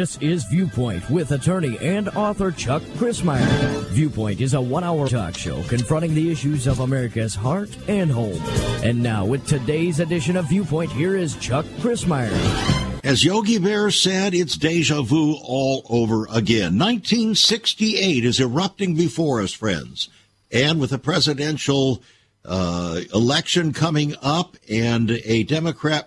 This is Viewpoint with attorney and author Chuck Crismier. Viewpoint is a 1-hour talk show confronting the issues of America's heart and home. And now, with today's edition of Viewpoint, here is Chuck Crismier. As Yogi Bear said, it's deja vu all over again. 1968 is erupting before us, friends. And with a presidential election coming up and a Democrat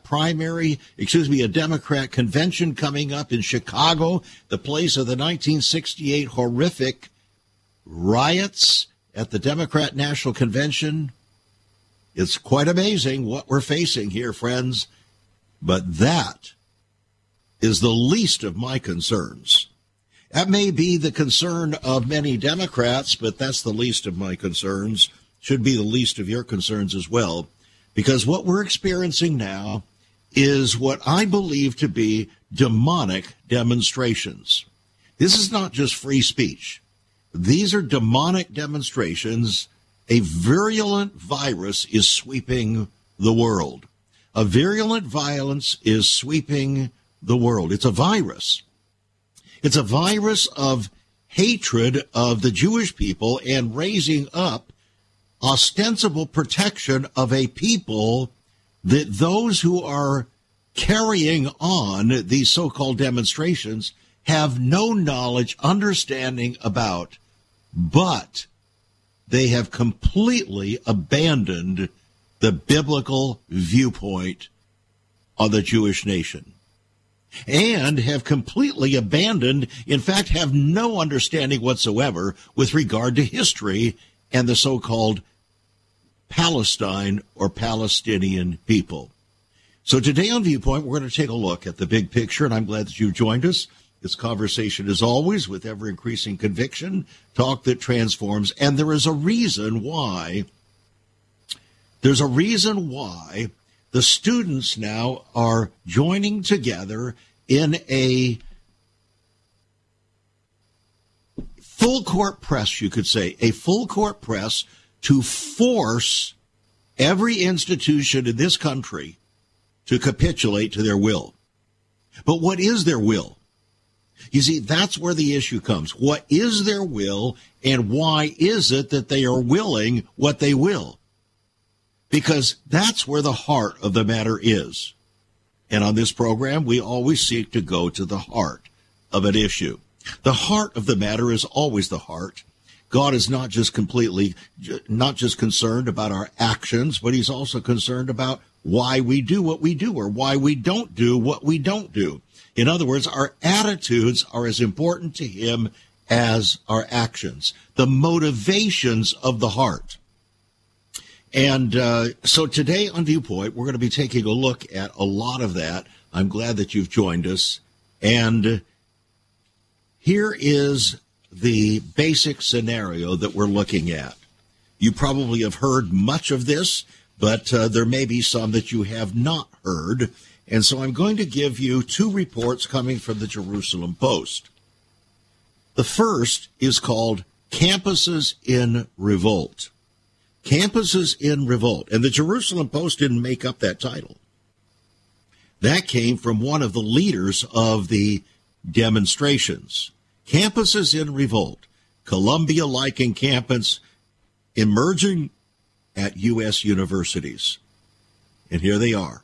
convention coming up in Chicago, the place of the 1968 horrific riots at the Democrat National Convention. It's quite amazing what we're facing here, friends. But that is the least of my concerns. That may be the concern of many Democrats, but that's the least of my concerns. Should be the least of your concerns as well, because what we're experiencing now is what I believe to be demonic demonstrations. This is not just free speech. These are demonic demonstrations. A virulent virus is sweeping the world. A virulent violence is sweeping the world. It's a virus. It's a virus of hatred of the Jewish people and raising up ostensible protection of a people that those who are carrying on these so-called demonstrations have no knowledge, understanding about, but they have completely abandoned the biblical viewpoint on the Jewish nation and have completely abandoned, in fact, have no understanding whatsoever with regard to history and the so-called Palestine or Palestinian people. So today on Viewpoint, we're going to take a look at the big picture, and I'm glad that you've joined us. This conversation, as always, with ever-increasing conviction, talk that transforms, and there is a reason why. There's a reason why the students now are joining together in a full-court press, you could say, a full-court press to force every institution in this country to capitulate to their will. But what is their will? You see, that's where the issue comes. What is their will, and why is it that they are willing what they will? Because that's where the heart of the matter is. And on this program, we always seek to go to the heart of an issue. The heart of the matter is always the heart. God is not just concerned about our actions, but he's also concerned about why we do what we do or why we don't do what we don't do. In other words, our attitudes are as important to him as our actions, the motivations of the heart. And so today on Viewpoint, we're going to be taking a look at a lot of that. I'm glad that you've joined us. And here is the basic scenario that we're looking at. You probably have heard much of this, but there may be some that you have not heard. And so I'm going to give you two reports coming from the Jerusalem Post. The first is called Campuses in Revolt. Campuses in Revolt. And the Jerusalem Post didn't make up that title. That came from one of the leaders of the demonstrations. Campuses in Revolt. Columbia-like encampments emerging at U.S. universities. And here they are.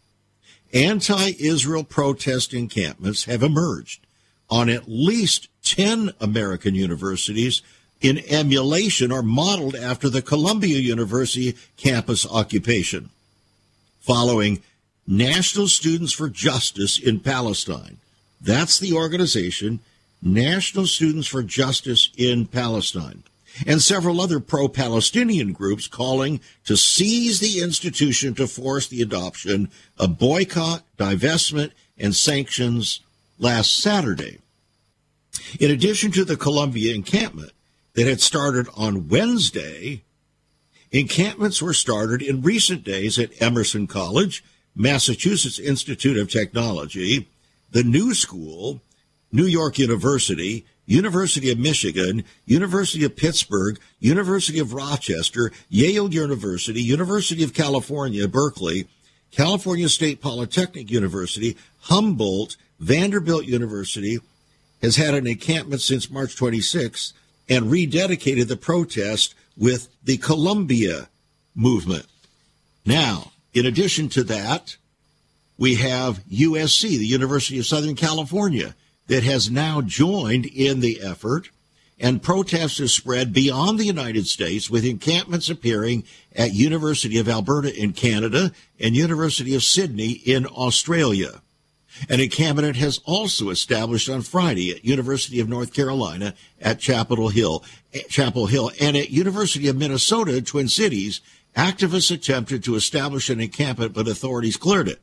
Anti-Israel protest encampments have emerged on at least 10 American universities in emulation or modeled after the Columbia University campus occupation, following National Students for Justice in Palestine. That's the organization, National Students for Justice in Palestine, and several other pro-Palestinian groups calling to seize the institution to force the adoption of boycott, divestment, and sanctions last Saturday. In addition to the Columbia encampment that had started on Wednesday, encampments were started in recent days at Emerson College, Massachusetts Institute of Technology, the New School, New York University, University of Michigan, University of Pittsburgh, University of Rochester, Yale University, University of California, Berkeley, California State Polytechnic University, Humboldt, Vanderbilt University has had an encampment since March 26 and rededicated the protest with the Columbia movement. Now, in addition to that, we have USC, the University of Southern California, that has now joined in the effort, and protests have spread beyond the United States, with encampments appearing at University of Alberta in Canada and University of Sydney in Australia. An encampment has also established on Friday at University of North Carolina at Chapel Hill, and at University of Minnesota, Twin Cities, activists attempted to establish an encampment, but authorities cleared it.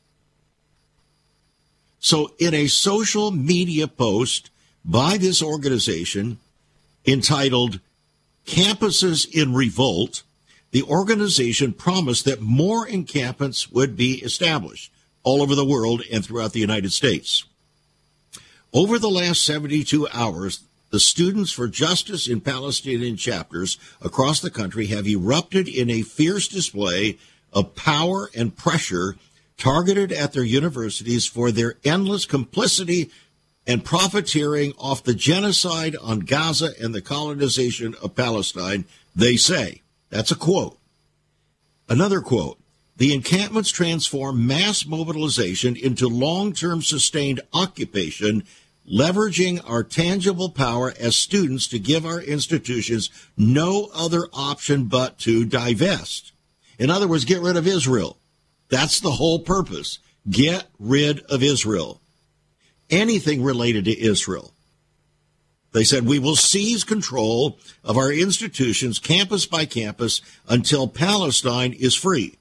So in a social media post by this organization entitled Campuses in Revolt, the organization promised that more encampments would be established all over the world and throughout the United States. Over the last 72 hours, the Students for Justice in Palestinian chapters across the country have erupted in a fierce display of power and pressure targeted at their universities for their endless complicity and profiteering off the genocide on Gaza and the colonization of Palestine, they say. That's a quote. Another quote. The encampments transform mass mobilization into long-term sustained occupation, leveraging our tangible power as students to give our institutions no other option but to divest. In other words, get rid of Israel. That's the whole purpose. Get rid of Israel. Anything related to Israel. They said, we will seize control of our institutions campus by campus until Palestine is free.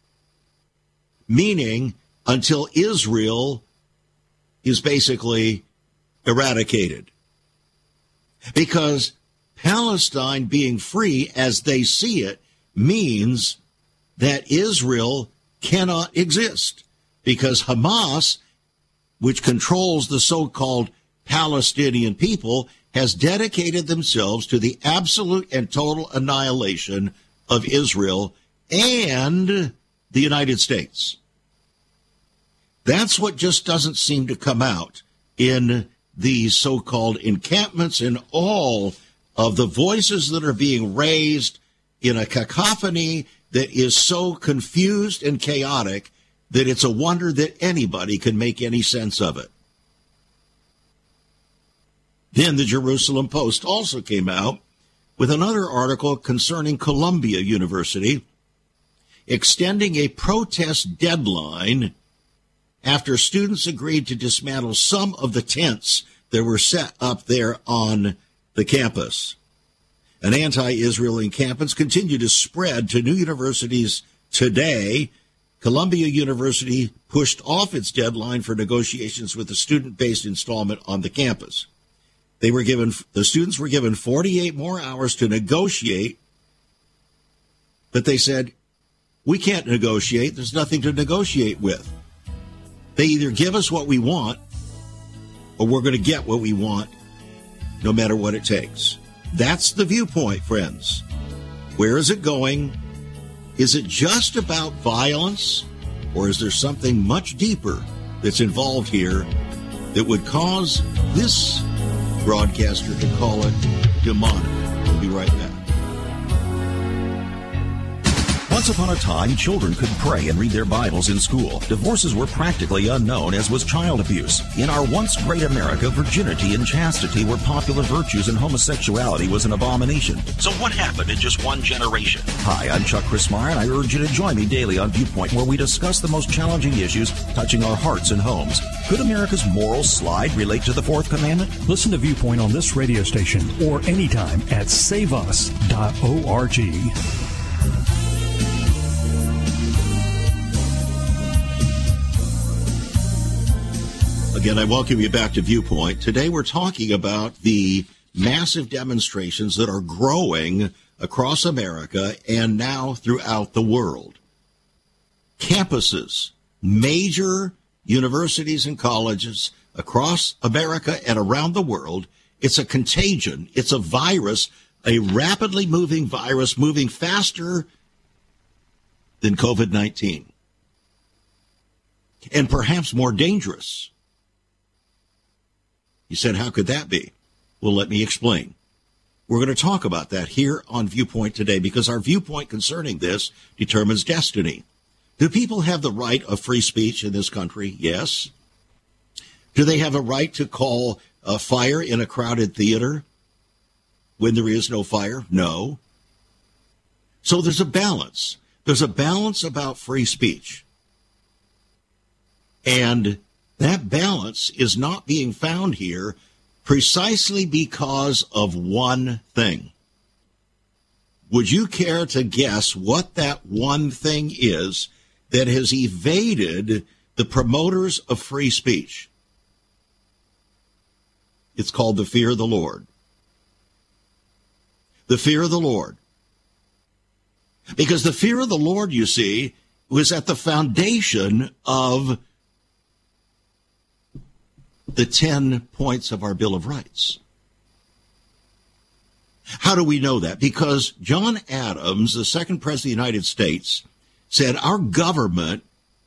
Meaning until Israel is basically eradicated. Because Palestine being free as they see it means that Israel cannot exist, because Hamas, which controls the so-called Palestinian people, has dedicated themselves to the absolute and total annihilation of Israel and the United States. That's what just doesn't seem to come out in these so-called encampments and all of the voices that are being raised in a cacophony that is so confused and chaotic that it's a wonder that anybody can make any sense of it. Then the Jerusalem Post also came out with another article concerning Columbia University, extending a protest deadline after students agreed to dismantle some of the tents that were set up there on the campus. An anti-Israel encampments continue to spread to new universities today. Columbia University pushed off its deadline for negotiations with the student-based installment on the campus. The students were given 48 more hours to negotiate, but they said, we can't negotiate. There's nothing to negotiate with. They either give us what we want, or we're going to get what we want, no matter what it takes. That's the viewpoint, friends. Where is it going? Is it just about violence, or is there something much deeper that's involved here that would cause this broadcaster to call it demonic? We'll be right back. Once upon a time, children could pray and read their Bibles in school. Divorces were practically unknown, as was child abuse. In our once great America, virginity and chastity were popular virtues, and homosexuality was an abomination. So what happened in just one generation? Hi, I'm Chuck Christmeyer, and I urge you to join me daily on Viewpoint, where we discuss the most challenging issues touching our hearts and homes. Could America's moral slide relate to the Fourth Commandment? Listen to Viewpoint on this radio station or anytime at saveus.org. Again, I welcome you back to Viewpoint. Today we're talking about the massive demonstrations that are growing across America and now throughout the world. Campuses, major universities and colleges across America and around the world. It's a contagion. It's a virus, a rapidly moving virus, moving faster than COVID-19. And perhaps more dangerous. You said, how could that be? Well, let me explain. We're going to talk about that here on Viewpoint today because our viewpoint concerning this determines destiny. Do people have the right of free speech in this country? Yes. Do they have a right to call a fire in a crowded theater when there is no fire? No. So there's a balance. There's a balance about free speech. And that balance is not being found here precisely because of one thing. Would you care to guess what that one thing is that has evaded the promoters of free speech? It's called the fear of the Lord. The fear of the Lord. Because the fear of the Lord, you see, was at the foundation of the 10 points of our Bill of Rights. How do we know that? Because John Adams, the second president of the United States, said our government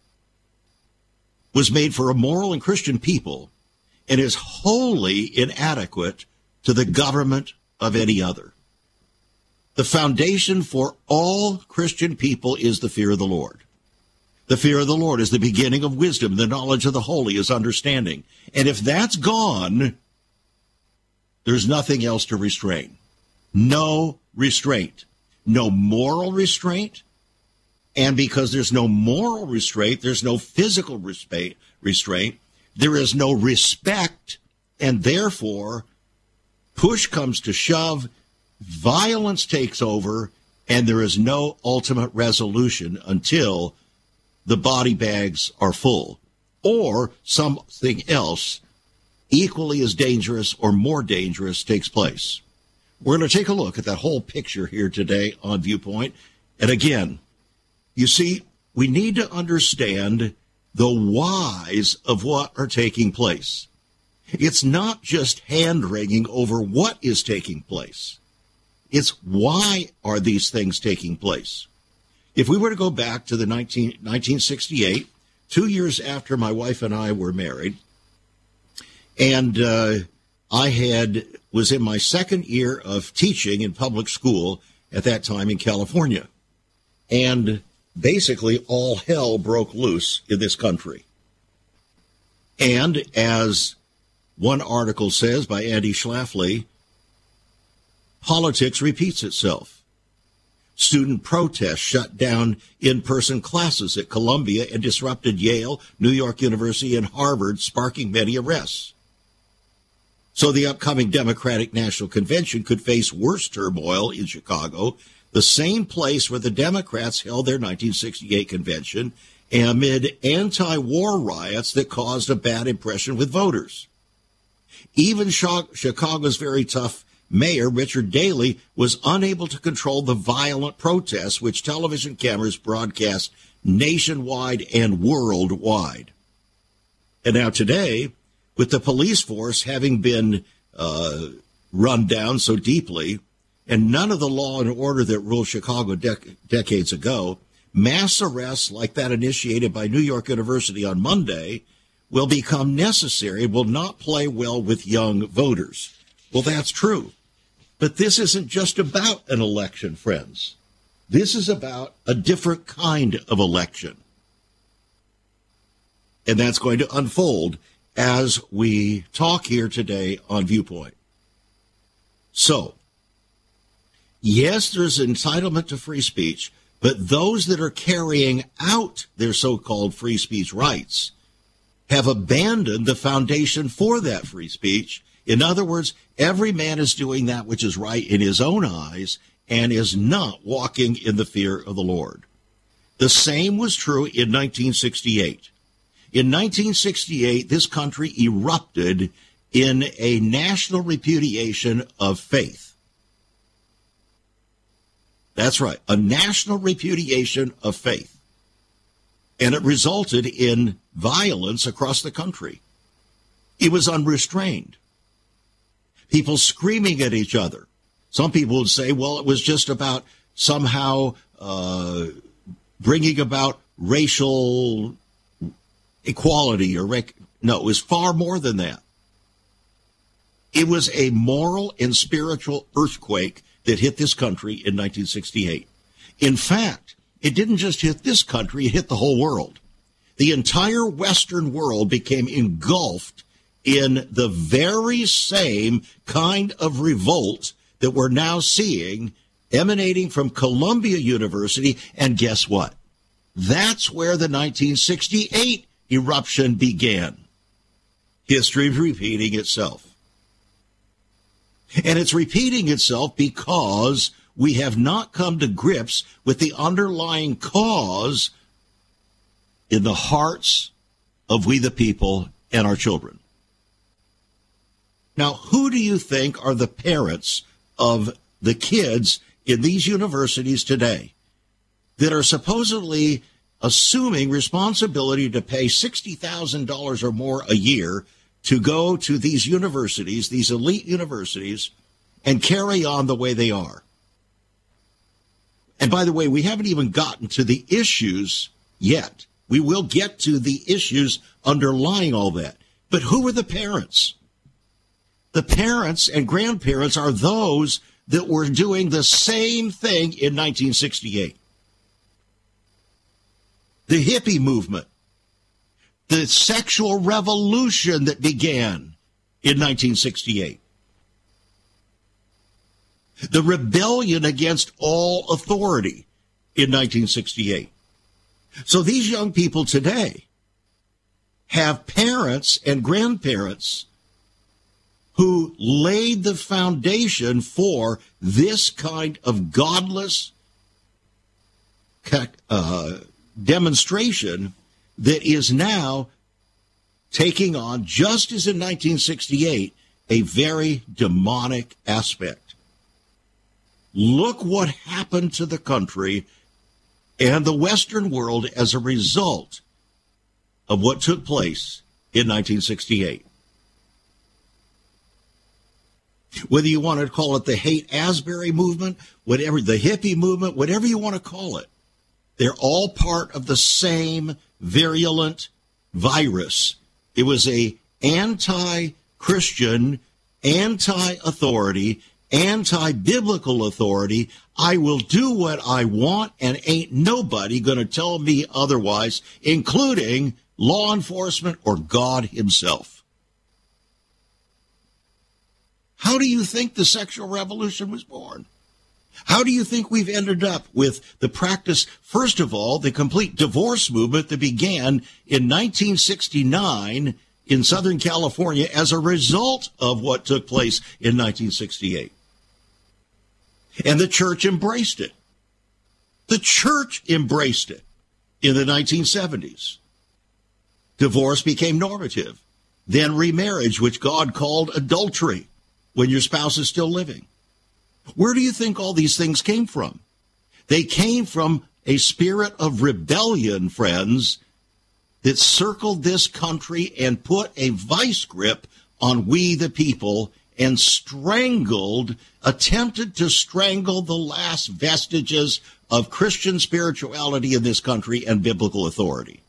was made for a moral and Christian people and is wholly inadequate to the government of any other. The foundation for all Christian people is the fear of the Lord. The fear of the Lord is the beginning of wisdom. The knowledge of the holy is understanding. And if that's gone, there's nothing else to restrain. No restraint. No moral restraint. And because there's no moral restraint, there's no physical restraint. There is no respect. And therefore, push comes to shove, violence takes over, and there is no ultimate resolution until the body bags are full, or something else equally as dangerous or more dangerous takes place. We're going to take a look at that whole picture here today on Viewpoint. And again, you see, we need to understand the whys of what are taking place. It's not just hand-wringing over what is taking place. It's why are these things taking place? If we were to go back to the 1968, 2 years after my wife and I were married, and I was in my second year of teaching in public school at that time in California, and basically all hell broke loose in this country. And as one article says by Andy Schlafly, politics repeats itself. Student protests shut down in-person classes at Columbia and disrupted Yale, New York University, and Harvard, sparking many arrests. So the upcoming Democratic National Convention could face worse turmoil in Chicago, the same place where the Democrats held their 1968 convention, amid anti-war riots that caused a bad impression with voters. Even Chicago's very tough Mayor Richard Daley was unable to control the violent protests which television cameras broadcast nationwide and worldwide. And now today, with the police force having been run down so deeply, and none of the law and order that ruled Chicago decades ago, mass arrests like that initiated by New York University on Monday will become necessary and will not play well with young voters. Well, that's true. But this isn't just about an election, friends. This is about a different kind of election. And that's going to unfold as we talk here today on Viewpoint. So, yes, there's entitlement to free speech, but those that are carrying out their so-called free speech rights have abandoned the foundation for that free speech. In other words, every man is doing that which is right in his own eyes and is not walking in the fear of the Lord. The same was true in 1968. In 1968, this country erupted in a national repudiation of faith. That's right, a national repudiation of faith. And it resulted in violence across the country. It was unrestrained. People screaming at each other. Some people would say, well, it was just about somehow bringing about racial equality. No, it was far more than that. It was a moral and spiritual earthquake that hit this country in 1968. In fact, it didn't just hit this country, it hit the whole world. The entire Western world became engulfed in the very same kind of revolt that we're now seeing emanating from Columbia University. And guess what? That's where the 1968 eruption began. History is repeating itself. And it's repeating itself because we have not come to grips with the underlying cause in the hearts of we the people and our children. Now, who do you think are the parents of the kids in these universities today that are supposedly assuming responsibility to pay $60,000 or more a year to go to these universities, these elite universities, and carry on the way they are? And by the way, we haven't even gotten to the issues yet. We will get to the issues underlying all that. But who are the parents? The parents and grandparents are those that were doing the same thing in 1968. The hippie movement, the sexual revolution that began in 1968, the rebellion against all authority in 1968. So these young people today have parents and grandparents who laid the foundation for this kind of godless demonstration that is now taking on, just as in 1968, a very demonic aspect. Look what happened to the country and the Western world as a result of what took place in 1968. Whether you want to call it the Haight-Ashbury movement, whatever, the hippie movement, whatever you want to call it, they're all part of the same virulent virus. It was a anti-Christian, anti-authority, anti-biblical authority. I will do what I want and ain't nobody going to tell me otherwise, including law enforcement or God himself. How do you think the sexual revolution was born? How do you think we've ended up with the practice, first of all, the complete divorce movement that began in 1969 in Southern California as a result of what took place in 1968? And the church embraced it. The church embraced it in the 1970s. Divorce became normative. Then remarriage, which God called adultery, when your spouse is still living. Where do you think all these things came from? They came from a spirit of rebellion, friends, that circled this country and put a vice grip on we the people and attempted to strangle the last vestiges of Christian spirituality in this country and biblical authority.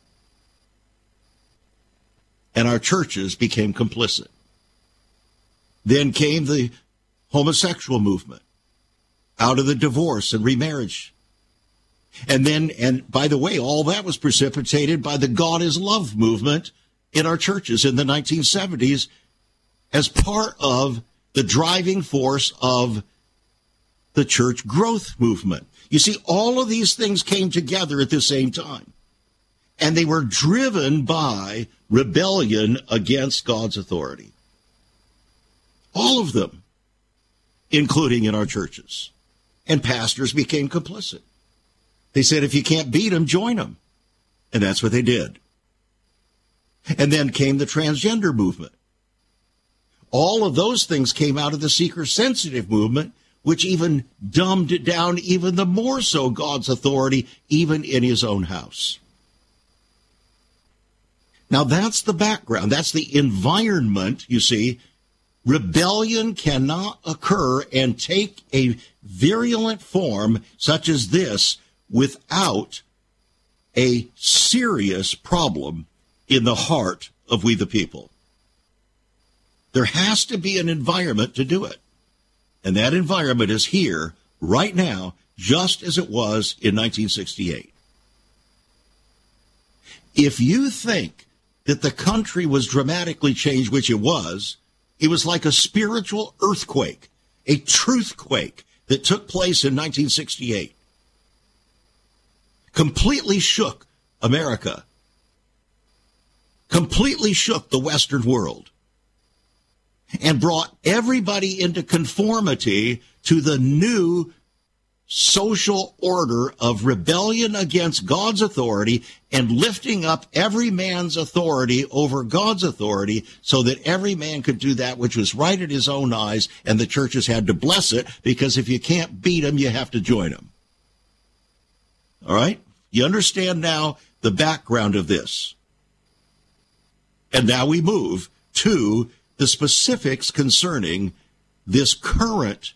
And our churches became complicit. Then came the homosexual movement out of the divorce and remarriage. And by the way, all that was precipitated by the God is Love movement in our churches in the 1970s as part of the driving force of the church growth movement. You see, all of these things came together at the same time, and they were driven by rebellion against God's authority. All of them, including in our churches. And pastors became complicit. They said, if you can't beat them, join them. And that's what they did. And then came the transgender movement. All of those things came out of the seeker-sensitive movement, which even dumbed it down even the more so God's authority, even in his own house. Now, that's the background. That's the environment, you see. Rebellion cannot occur and take a virulent form such as this without a serious problem in the heart of we the people. There has to be an environment to do it. And that environment is here right now, just as it was in 1968. If you think that the country was dramatically changed, which it was like a spiritual earthquake, a truthquake that took place in 1968. Completely shook America. Completely shook the Western world. And brought everybody into conformity to the new social order of rebellion against God's authority and lifting up every man's authority over God's authority so that every man could do that which was right in his own eyes, and the churches had to bless it, because if you can't beat them, you have to join them. All right? You understand now the background of this. And now we move to the specifics concerning this current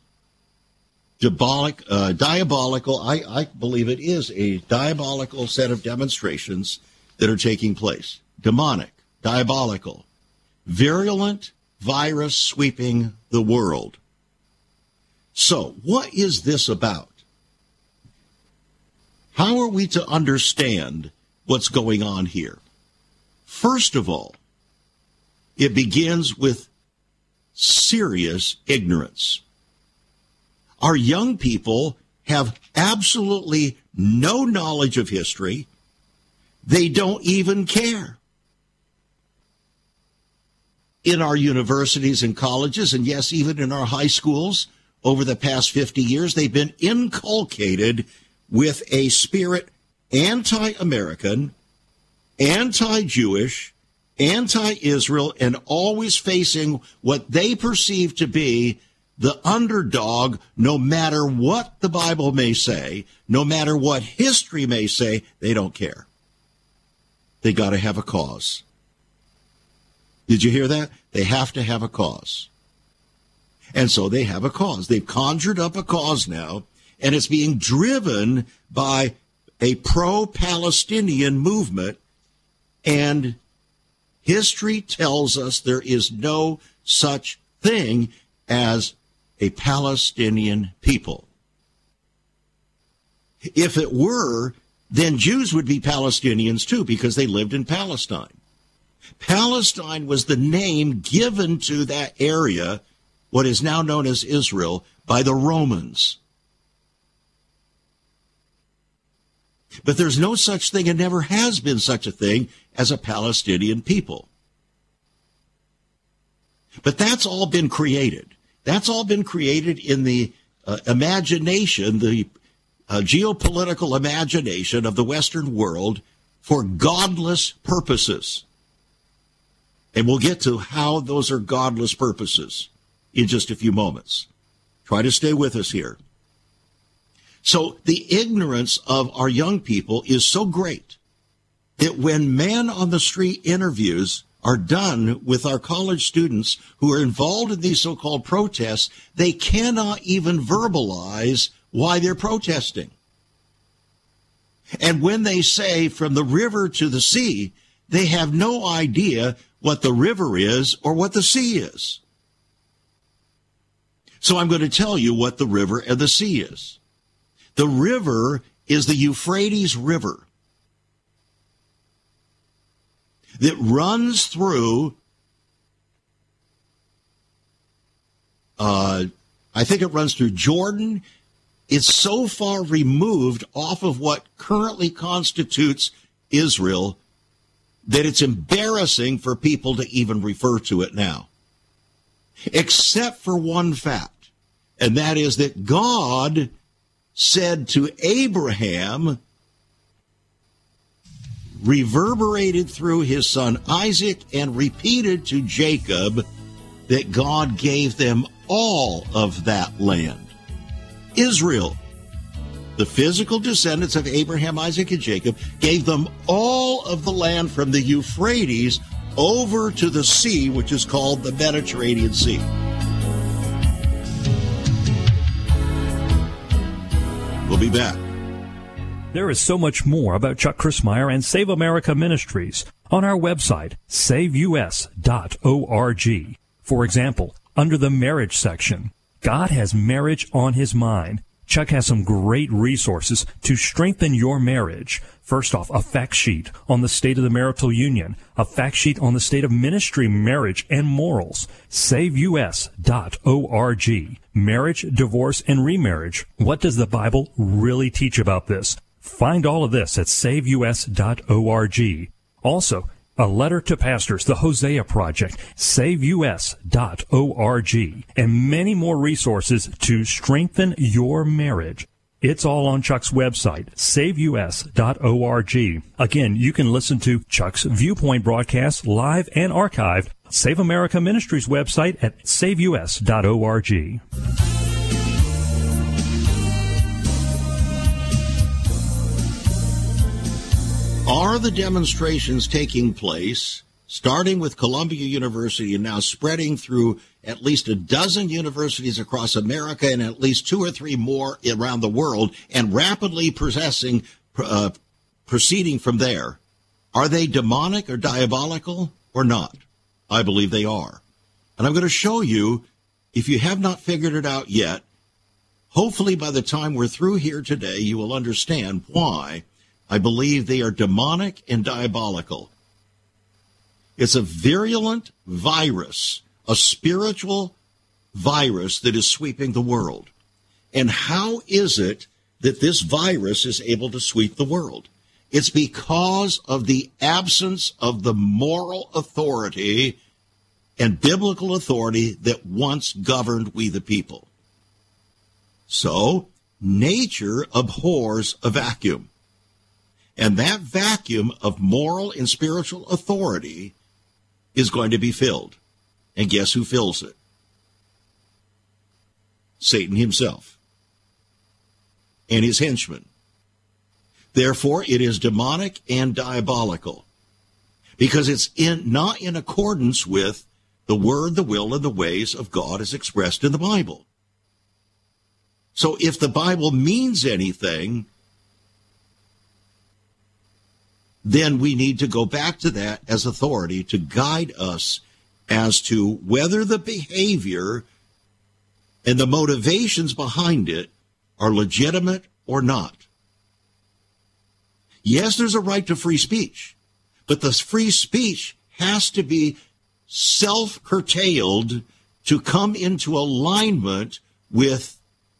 diabolical, I believe it is a diabolical set of demonstrations that are taking place. Demonic, diabolical, virulent virus sweeping the world. So, what is this about? How are we to understand what's going on here? First of all, it begins with serious ignorance. Our young people have absolutely no knowledge of history. They don't even care. In our universities and colleges, and yes, even in our high schools, over the past 50 years, they've been inculcated with a spirit anti-American, anti-Jewish, anti-Israel, and always facing what they perceive to be the underdog, no matter what the Bible may say, no matter what history may say, they don't care. They got to have a cause. Did you hear that? They have to have a cause. And so they have a cause. They've conjured up a cause now, and it's being driven by a pro-Palestinian movement, and history tells us there is no such thing as a Palestinian people. If it were, then Jews would be Palestinians too, because they lived in Palestine. Palestine was the name given to that area, what is now known as Israel, by the Romans. But there's no such thing, and never has been such a thing, as a Palestinian people. But that's all been created. That's all been created in the imagination, the geopolitical imagination of the Western world for godless purposes. And we'll get to how those are godless purposes in just a few moments. Try to stay with us here. So the ignorance of our young people is so great that when man on the street interviews are done with our college students who are involved in these so-called protests, they cannot even verbalize why they're protesting. And when they say from the river to the sea, they have no idea what the river is or what the sea is. So I'm going to tell you what the river and the sea is. The river is the Euphrates River that runs through, I think it runs through Jordan. It's so far removed off of what currently constitutes Israel that it's embarrassing for people to even refer to it now. Except for one fact, and that is that God said to Abraham, reverberated through his son Isaac, and repeated to Jacob that God gave them all of that land. Israel, the physical descendants of Abraham, Isaac, and Jacob, gave them all of the land from the Euphrates over to the sea, which is called the Mediterranean Sea. We'll be back. There is so much more about Chuck Crismier and Save America Ministries on our website, saveus.org. For example, under the marriage section, God has marriage on his mind. Chuck has some great resources to strengthen your marriage. First off, a fact sheet on the state of the marital union, a fact sheet on the state of ministry, marriage, and morals. SaveUS.org. Marriage, divorce, and remarriage. What does the Bible really teach about this? Find all of this at SaveUS.org. Also, a letter to pastors, the Hosea Project, SaveUS.org, and many more resources to strengthen your marriage. It's all on Chuck's website, SaveUS.org. Again, you can listen to Chuck's Viewpoint broadcasts live and archived. Save America Ministries website at SaveUS.org. Are the demonstrations taking place, starting with Columbia University and now spreading through at least a dozen universities across America and at least 2 or 3 more around the world, and rapidly proceeding from there? Are they demonic or diabolical or not? I believe they are. And I'm going to show you, if you have not figured it out yet, hopefully by the time we're through here today, you will understand why I believe they are demonic and diabolical. It's a virulent virus, a spiritual virus that is sweeping the world. And how is it that this virus is able to sweep the world? It's because of the absence of the moral authority and biblical authority that once governed we the people. So, nature abhors a vacuum. And that vacuum of moral and spiritual authority is going to be filled. And guess who fills it? Satan himself and his henchmen. Therefore, it is demonic and diabolical because it's not in accordance with the word, the will, and the ways of God as expressed in the Bible. So if the Bible means anything, then we need to go back to that as authority to guide us as to whether the behavior and the motivations behind it are legitimate or not. Yes, there's a right to free speech, but the free speech has to be self-curtailed to come into alignment with,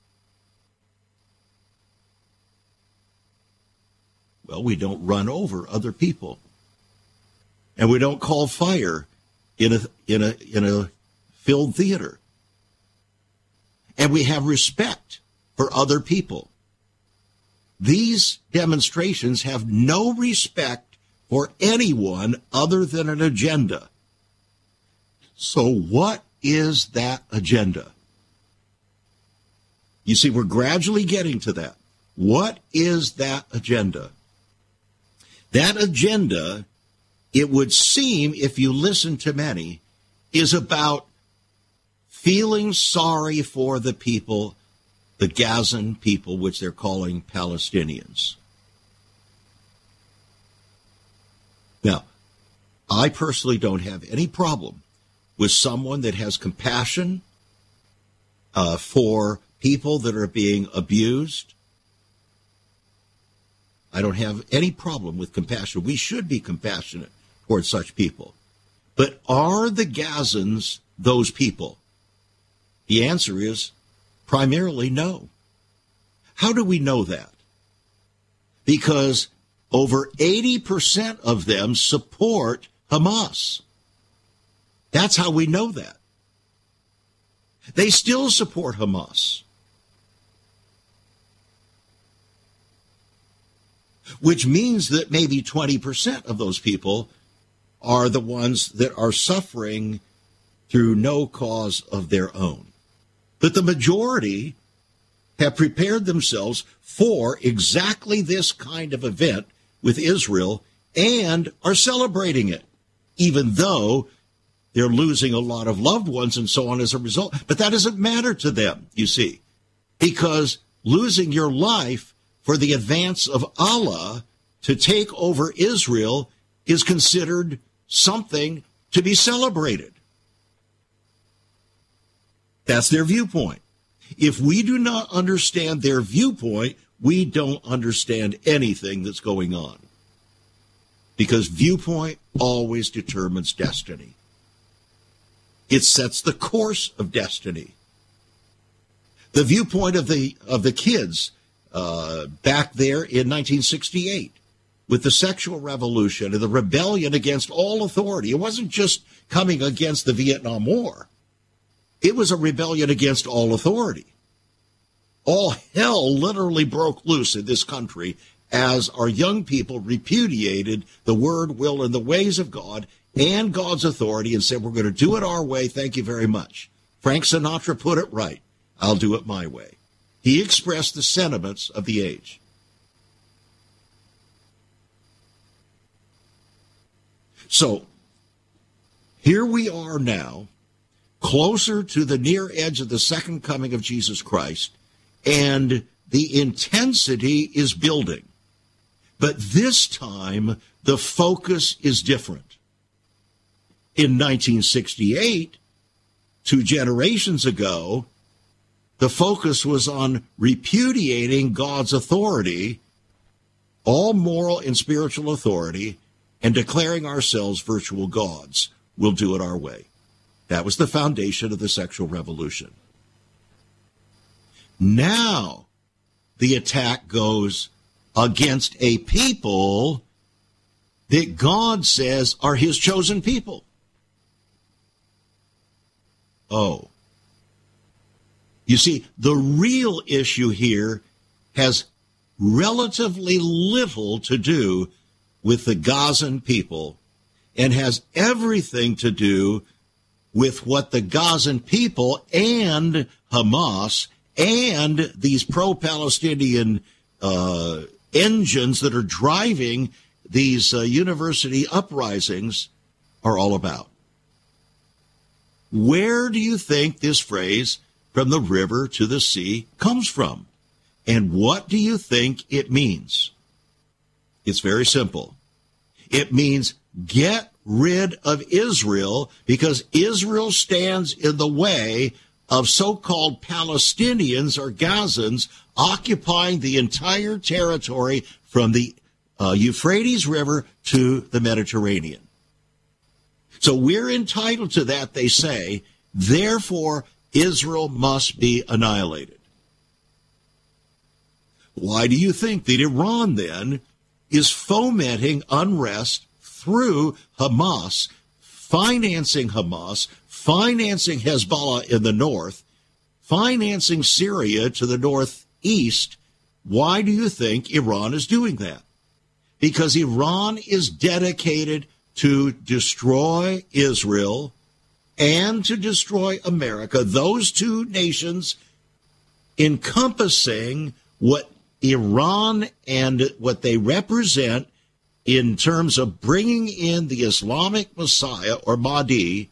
well, we don't run over other people, and we don't call fire in a filled theater, and we have respect for other people. These demonstrations have no respect for anyone other than an agenda. So what is that agenda? You see, we're gradually getting to that. What is that agenda? That agenda, it would seem, if you listen to many, is about feeling sorry for the people, the Gazan people, which they're calling Palestinians. Now, I personally don't have any problem with someone that has compassion for people that are being abused. I don't have any problem with compassion. We should be compassionate towards such people. But are the Gazans those people? The answer is primarily no. How do we know that? Because over 80% of them support Hamas. That's how we know that. They still support Hamas, which means that maybe 20% of those people are the ones that are suffering through no cause of their own. But the majority have prepared themselves for exactly this kind of event with Israel and are celebrating it, even though they're losing a lot of loved ones and so on as a result. But that doesn't matter to them, you see, because losing your life for the advance of Allah to take over Israel is considered something to be celebrated. That's their viewpoint. If we do not understand their viewpoint, we don't understand anything that's going on. Because viewpoint always determines destiny. It sets the course of destiny. The viewpoint of the kids back there in 1968 with the sexual revolution and the rebellion against all authority. It wasn't just coming against the Vietnam War. It was a rebellion against all authority. All hell literally broke loose in this country as our young people repudiated the word, will, and the ways of God and God's authority and said, we're going to do it our way. Thank you very much. Frank Sinatra put it right. I'll do it my way. He expressed the sentiments of the age. So here we are now, closer to the near edge of the second coming of Jesus Christ, and the intensity is building. But this time, the focus is different. In 1968, 2 generations ago, the focus was on repudiating God's authority, all moral and spiritual authority, and declaring ourselves virtual gods. We'll do it our way. That was the foundation of the sexual revolution. Now, the attack goes against a people that God says are his chosen people. Oh. You see, the real issue here has relatively little to do with the Gazan people and has everything to do with what the Gazan people and Hamas and these pro-Palestinian engines that are driving these university uprisings are all about. Where do you think this phrase, from the river to the sea, comes from? And what do you think it means? It's very simple. It means get rid of Israel because Israel stands in the way of so-called Palestinians or Gazans occupying the entire territory from the Euphrates River to the Mediterranean. So we're entitled to that, they say. Therefore, Israel must be annihilated. Why do you think that Iran then is fomenting unrest through Hamas, financing Hezbollah in the north, financing Syria to the northeast? Why do you think Iran is doing that? Because Iran is dedicated to destroy Israel and to destroy America, those two nations encompassing what Iran and what they represent in terms of bringing in the Islamic Messiah or Mahdi.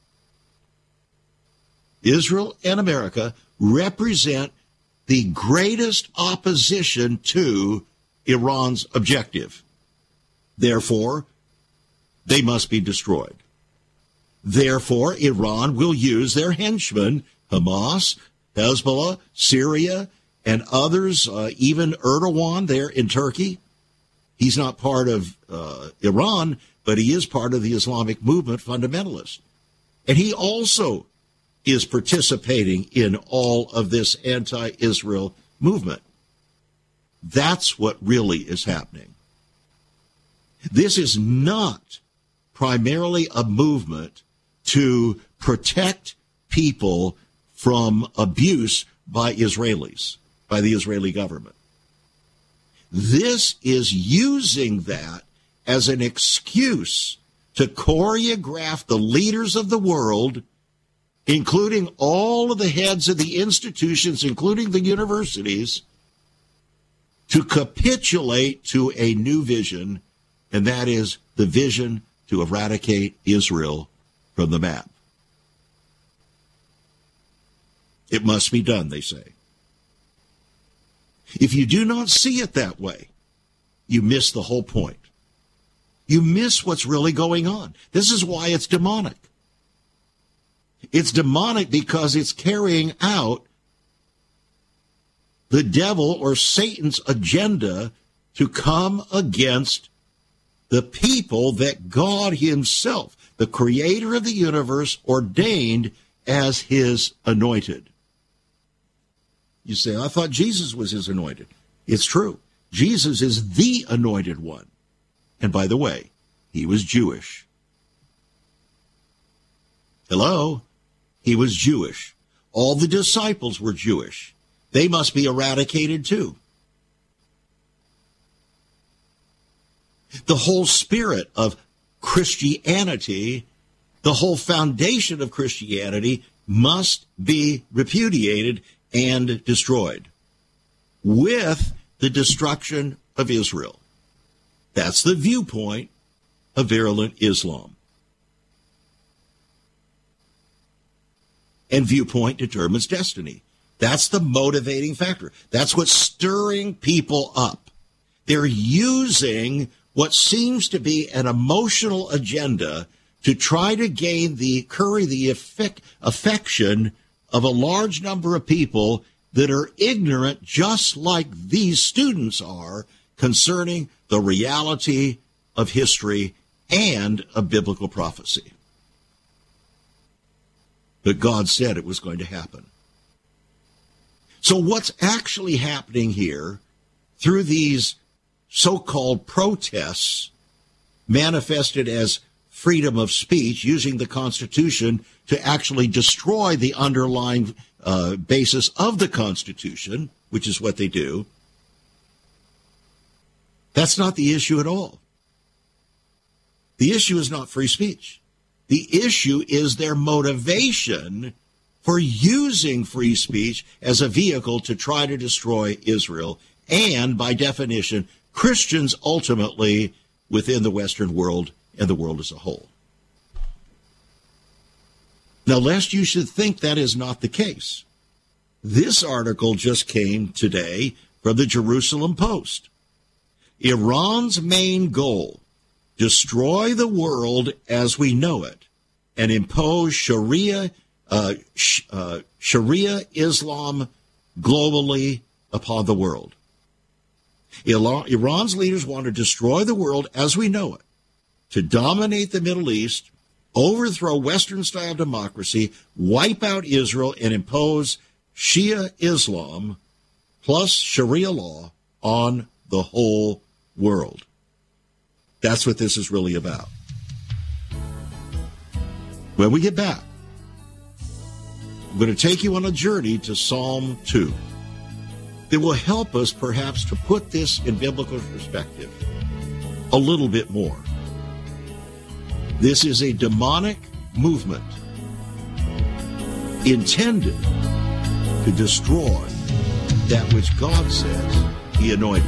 Israel and America represent the greatest opposition to Iran's objective. Therefore, they must be destroyed. Therefore, Iran will use their henchmen, Hamas, Hezbollah, Syria, and others, even Erdogan there in Turkey. He's not part of Iran, but he is part of the Islamic movement fundamentalist. And he also is participating in all of this anti-Israel movement. That's what really is happening. This is not primarily a movement to protect people from abuse by Israelis, by the Israeli government. This is using that as an excuse to choreograph the leaders of the world, including all of the heads of the institutions, including the universities, to capitulate to a new vision, and that is the vision to eradicate Israel from the map. It must be done, they say. If you do not see it that way, you miss the whole point. You miss what's really going on. This is why it's demonic. It's demonic because it's carrying out the devil or Satan's agenda to come against the people that God himself, the creator of the universe, ordained as his anointed. You say, I thought Jesus was his anointed. It's true. Jesus is the anointed one. And by the way, he was Jewish. Hello? He was Jewish. All the disciples were Jewish. They must be eradicated too. The whole spirit of Christianity, the whole foundation of Christianity must be repudiated and destroyed with the destruction of Israel. That's the viewpoint of virulent Islam. And viewpoint determines destiny. That's the motivating factor. That's what's stirring people up. They're using what seems to be an emotional agenda to try to gain the affection of a large number of people that are ignorant, just like these students are, concerning the reality of history and of biblical prophecy. But God said it was going to happen. So what's actually happening here through these so-called protests manifested as freedom of speech, using the Constitution to actually destroy the underlying basis of the Constitution, which is what they do, that's not the issue at all. The issue is not free speech. The issue is their motivation for using free speech as a vehicle to try to destroy Israel and, by definition, Christians ultimately within the Western world and the world as a whole. Now, lest you should think that is not the case, this article just came today from the Jerusalem Post. Iran's main goal, destroy the world as we know it and impose Sharia Islam globally upon the world. Iran's leaders want to destroy the world as we know it, to dominate the Middle East, overthrow Western-style democracy, wipe out Israel, and impose Shia Islam plus Sharia law on the whole world. That's what this is really about. When we get back, I'm going to take you on a journey to Psalm 2 that will help us perhaps to put this in biblical perspective a little bit more. This is a demonic movement intended to destroy that which God says he anointed.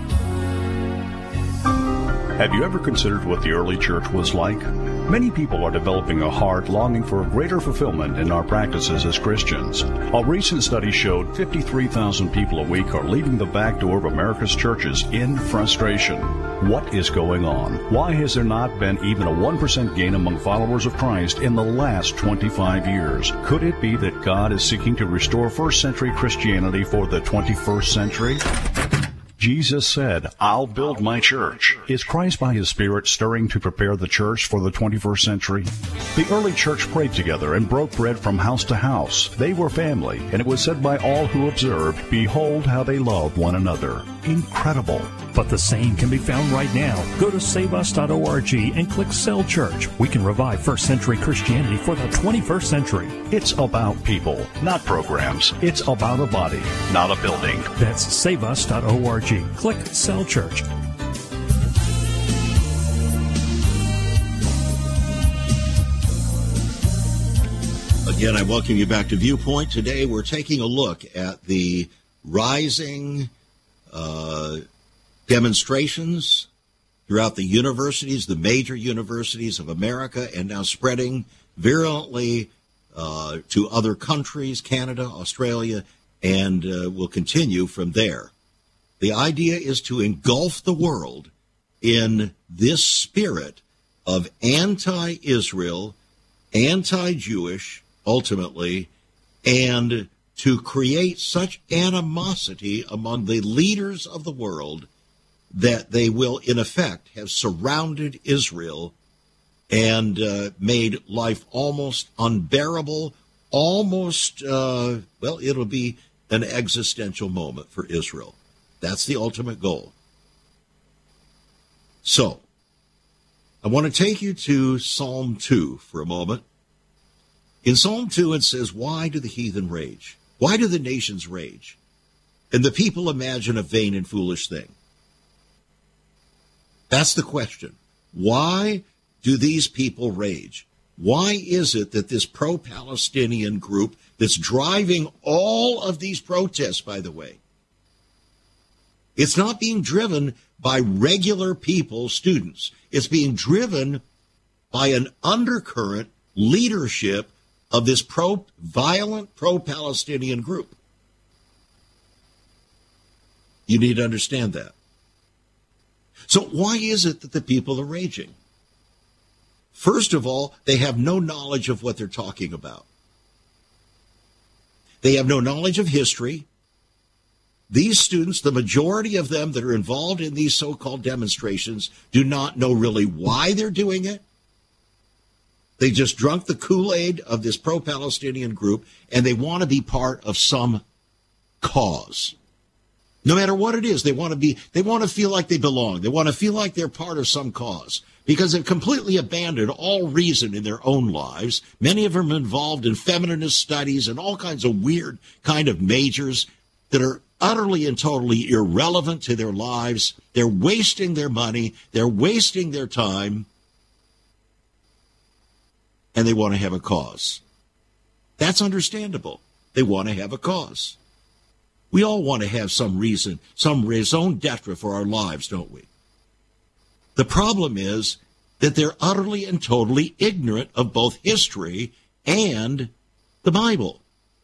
Have you ever considered what the early church was like? Many people are developing a heart longing for a greater fulfillment in our practices as Christians. A recent study showed 53,000 people a week are leaving the back door of America's churches in frustration. What is going on? Why has there not been even a 1% gain among followers of Christ in the last 25 years? Could it be that God is seeking to restore first century Christianity for the 21st century? Jesus said, I'll build my church. Is Christ by his Spirit stirring to prepare the church for the 21st century? The early church prayed together and broke bread from house to house. They were family, and it was said by all who observed, behold how they love one another. Incredible. But the same can be found right now. Go to saveus.org and click Cell Church. We can revive first century Christianity for the 21st century. It's about people, not programs. It's about a body, not a building. That's saveus.org. Click Cell Church. Again, I welcome you back to Viewpoint. Today we're taking a look at the rising demonstrations throughout the universities, the major universities of America, and now spreading virulently to other countries, Canada, Australia, and will continue from there. The idea is to engulf the world in this spirit of anti-Israel, anti-Jewish, ultimately, and to create such animosity among the leaders of the world that they will, in effect, have surrounded Israel and made life almost unbearable, it'll be an existential moment for Israel. That's the ultimate goal. So, I want to take you to Psalm 2 for a moment. In Psalm 2, it says, "Why do the heathen rage? Why do the nations rage? And the people imagine a vain and foolish thing?" That's the question. Why do these people rage? Why is it that this pro-Palestinian group that's driving all of these protests, by the way, it's not being driven by regular people, students. It's being driven by an undercurrent leadership of this violent pro-Palestinian group. You need to understand that. So why is it that the people are raging? First of all, they have no knowledge of what they're talking about. They have no knowledge of history. These students, the majority of them that are involved in these so-called demonstrations, do not know really why they're doing it. They just drunk the Kool-Aid of this pro-Palestinian group, and they want to be part of some cause. No matter what it is, they want to feel like they belong. They want to feel like they're part of some cause because they've completely abandoned all reason in their own lives. Many of them are involved in feminist studies and all kinds of weird kind of majors that are utterly and totally irrelevant to their lives. They're wasting their money. They're wasting their time. And they want to have a cause. That's understandable. They want to have a cause. We all want to have some reason, some raison d'etre for our lives, don't we? The problem is that they're utterly and totally ignorant of both history and the Bible.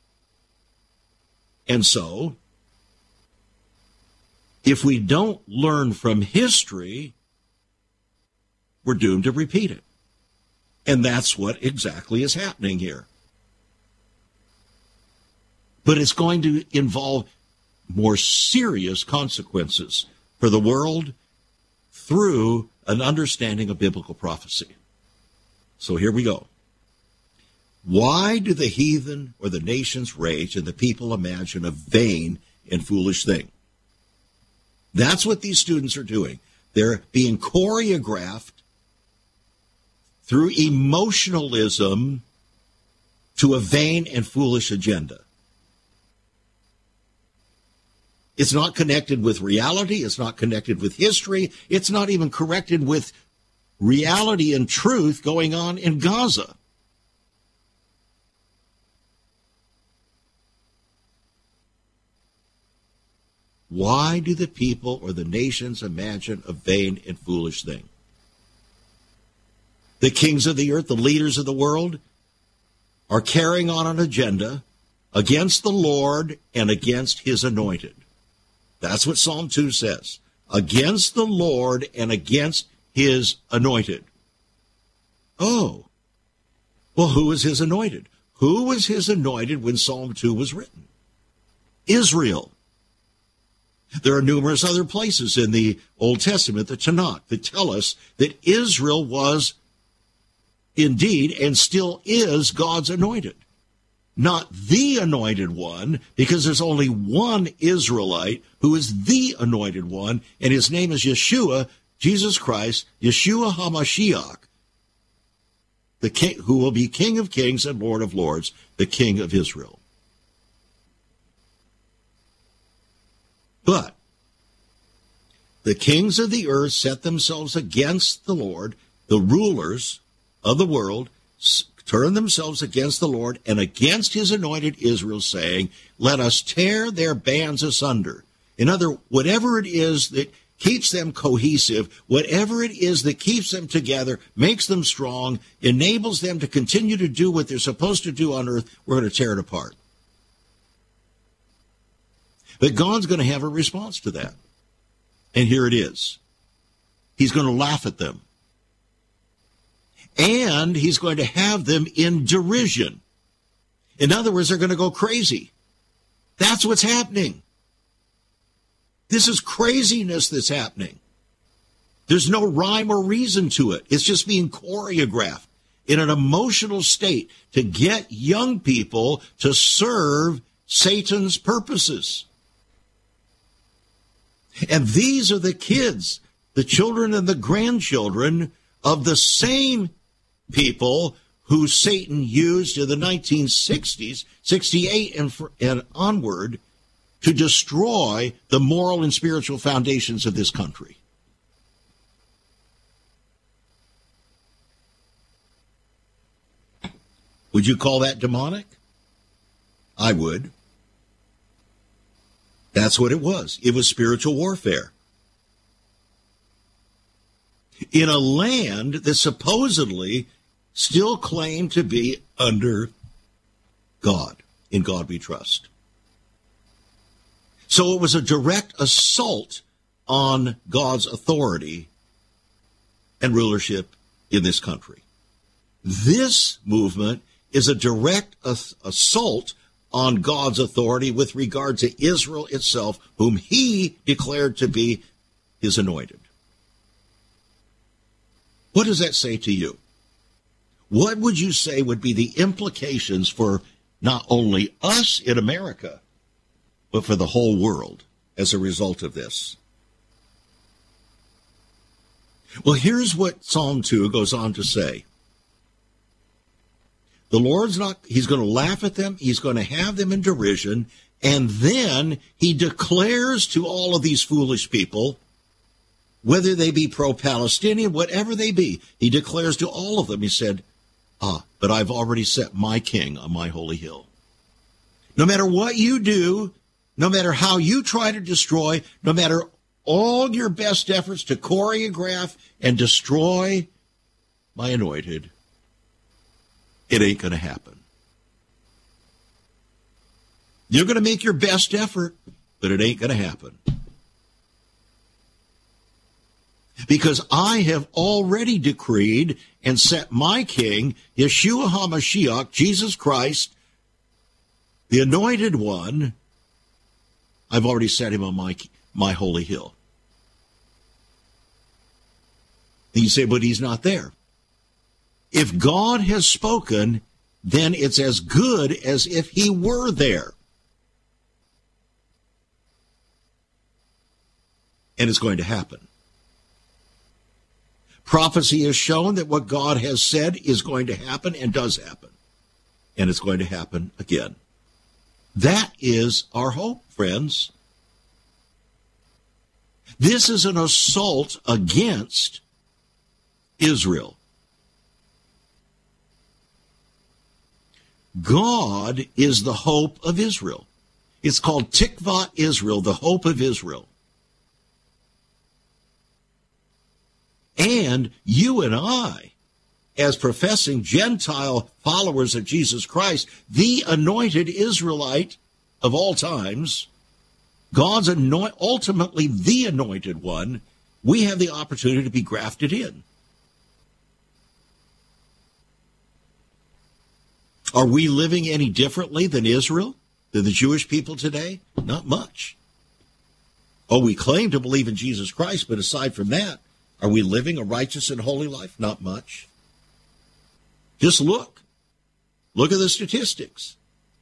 And so, if we don't learn from history, we're doomed to repeat it. And that's what exactly is happening here. But it's going to involve more serious consequences for the world through an understanding of biblical prophecy. So here we go. Why do the heathen or the nations rage and the people imagine a vain and foolish thing? That's what these students are doing. They're being choreographed through emotionalism to a vain and foolish agenda. It's not connected with reality. It's not connected with history. It's not even connected with reality and truth going on in Gaza. Why do the people or the nations imagine a vain and foolish thing? The kings of the earth, the leaders of the world, are carrying on an agenda against the Lord and against his anointed. That's what Psalm 2 says. Against the Lord and against his anointed. Oh, well, who is his anointed? Who was his anointed when Psalm 2 was written? Israel. There are numerous other places in the Old Testament, the Tanakh, that tell us that Israel was indeed and still is God's anointed. Not the anointed one, because there's only one Israelite who is the anointed one, and his name is Yeshua, Jesus Christ, Yeshua HaMashiach, the king, who will be King of Kings and Lord of Lords, the King of Israel. But the kings of the earth set themselves against the Lord. The rulers of the world turn themselves against the Lord and against his anointed Israel, saying, let us tear their bands asunder. In other, whatever it is that keeps them cohesive, whatever it is that keeps them together, makes them strong, enables them to continue to do what they're supposed to do on earth, we're going to tear it apart. But God's going to have a response to that. And here it is. He's going to laugh at them. And he's going to have them in derision. In other words, they're going to go crazy. That's what's happening. This is craziness that's happening. There's no rhyme or reason to it. It's just being choreographed in an emotional state to get young people to serve Satan's purposes. And these are the kids, the children and the grandchildren of the same people who Satan used in the 1960s, 68 and onward, to destroy the moral and spiritual foundations of this country. Would you call that demonic? I would. That's what it was. It was spiritual warfare. In a land that supposedly still claimed to be under God. In God we trust. So it was a direct assault on God's authority and rulership in this country. This movement is a direct assault on God's authority with regard to Israel itself, whom he declared to be his anointed. What does that say to you? What would you say would be the implications for not only us in America, but for the whole world as a result of this? Well, here's what Psalm 2 goes on to say. The Lord's not, he's going to laugh at them, he's going to have them in derision, and then he declares to all of these foolish people, whether they be pro-Palestinian, whatever they be, he declares to all of them, he said, but I've already set my king on my holy hill. No matter what you do, no matter how you try to destroy, no matter all your best efforts to choreograph and destroy my anointed, it ain't going to happen. You're going to make your best effort, but it ain't going to happen. Because I have already decreed and set my king, Yeshua HaMashiach, Jesus Christ, the anointed one, I've already set him on my holy hill. And you say, but he's not there. If God has spoken, then it's as good as if he were there. And it's going to happen. Prophecy has shown that what God has said is going to happen and does happen. And it's going to happen again. That is our hope, friends. This is an assault against Israel. God is the hope of Israel. It's called Tikvat Israel, the hope of Israel. And you and I, as professing Gentile followers of Jesus Christ, the anointed Israelite of all times, God's ultimately the anointed one, we have the opportunity to be grafted in. Are we living any differently than Israel, than the Jewish people today? Not much. Oh, we claim to believe in Jesus Christ, but aside from that, are we living a righteous and holy life? Not much. Just look. Look at the statistics.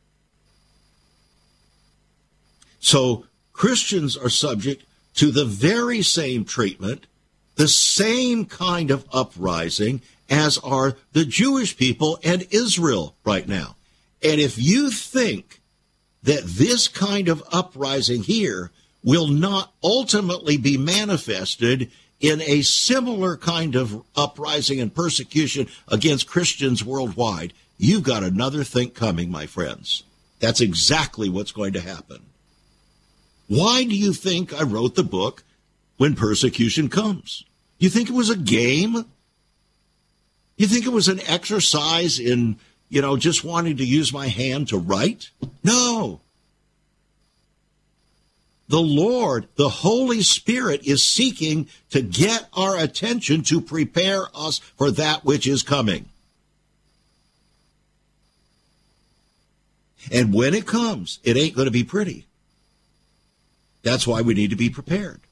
So Christians are subject to the very same treatment, the same kind of uprising as are the Jewish people and Israel right now. And if you think that this kind of uprising here will not ultimately be manifested in a similar kind of uprising and persecution against Christians worldwide, you've got another think coming, my friends. That's exactly what's going to happen. Why do you think I wrote the book When Persecution Comes? You think it was a game? You think it was an exercise in, just wanting to use my hand to write? No. The Lord, the Holy Spirit, is seeking to get our attention to prepare us for that which is coming. And when it comes, it ain't going to be pretty. That's why we need to be prepared.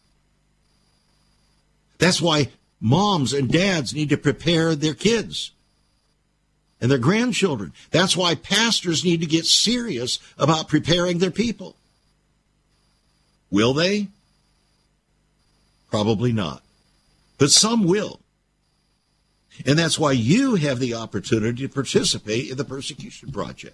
That's why moms and dads need to prepare their kids and their grandchildren. That's why pastors need to get serious about preparing their people. Will they? Probably not. But some will. And that's why you have the opportunity to participate in the Persecution Project.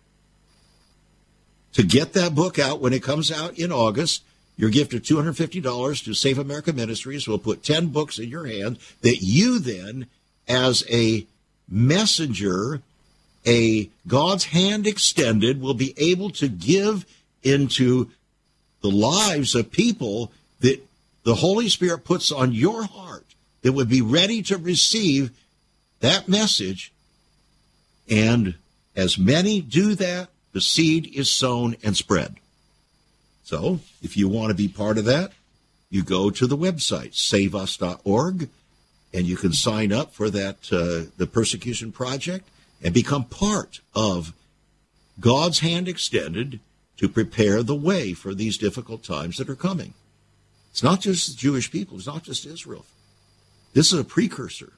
To get that book out when it comes out in August, your gift of $250 to Save America Ministries will put 10 books in your hand that you then, as a messenger, a God's hand extended, will be able to give into the lives of people that the Holy Spirit puts on your heart that would be ready to receive that message. And as many do that, the seed is sown and spread. So if you want to be part of that, you go to the website, saveus.org, and you can sign up for that, the Persecution Project, and become part of God's hand extended to prepare the way for these difficult times that are coming. It's not just the Jewish people. It's not just Israel. This is a precursor.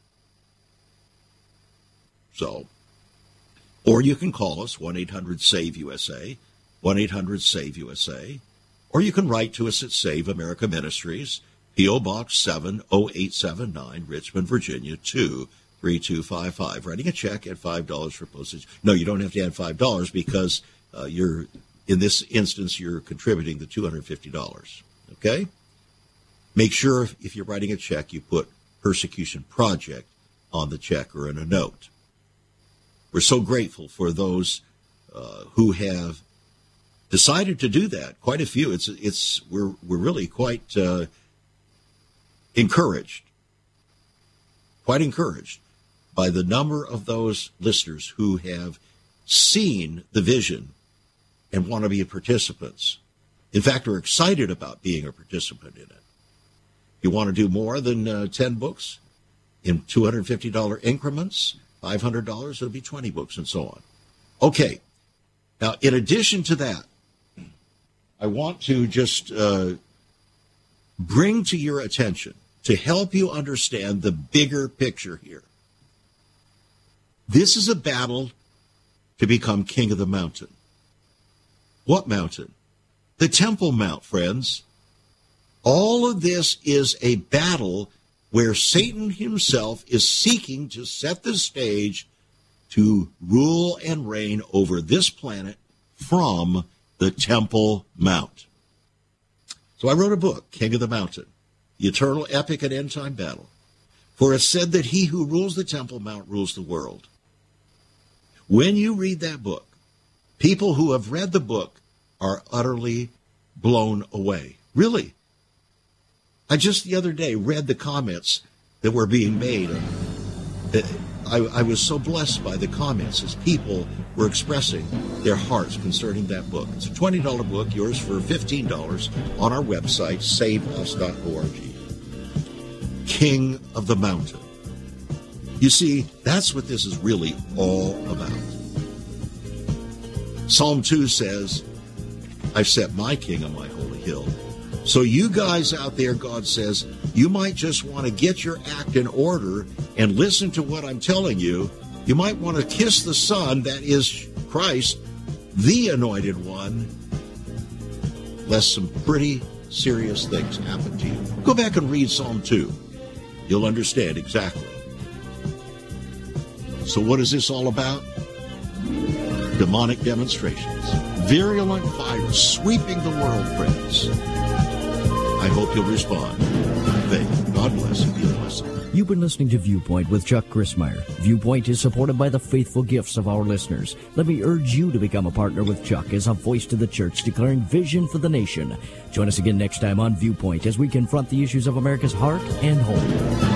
So, or you can call us, 1-800-SAVE-USA, 1-800-SAVE-USA, or you can write to us at Save America Ministries, P.O. Box 70879, Richmond, Virginia, 23255. Writing a check at $5 for postage. No, you don't have to add $5 because in this instance, you're contributing the $250. Okay? Make sure if you're writing a check, you put Persecution Project on the check or in a note. We're so grateful for those who have decided to do that. Quite a few. We're really quite encouraged. Quite encouraged by the number of those listeners who have seen the vision and want to be participants. In fact, are excited about being a participant in it. You want to do more than 10 books in $250 increments, $500, it'll be 20 books and so on. Okay. Now, in addition to that, I want to just bring to your attention, to help you understand the bigger picture here. This is a battle to become king of the mountain. What mountain? The Temple Mount, friends. All of this is a battle where Satan himself is seeking to set the stage to rule and reign over this planet from the Temple Mount. So I wrote a book, King of the Mountain, the eternal epic and end-time battle. For it's said that he who rules the Temple Mount rules the world. When you read that book, people who have read the book are utterly blown away. Really. I just the other day read the comments that were being made. I was so blessed by the comments as people were expressing their hearts concerning that book. It's a $20 book, yours for $15 on our website, saveus.org. King of the Mountain. You see, that's what this is really all about. Psalm 2 says, I've set my king on my holy hill. So you guys out there, God says, you might just want to get your act in order and listen to what I'm telling you. You might want to kiss the Son, that is Christ, the Anointed One, lest some pretty serious things happen to you. Go back and read Psalm 2. You'll understand exactly. So what is this all about? Demonic demonstrations. Virulent fire sweeping the world, friends. I hope you'll respond. Faith. God bless and be a blessing. You've been listening to Viewpoint with Chuck Grissmeyer. Viewpoint is supported by the faithful gifts of our listeners. Let me urge you to become a partner with Chuck as a voice to the church declaring vision for the nation. Join us again next time on Viewpoint as we confront the issues of America's heart and home.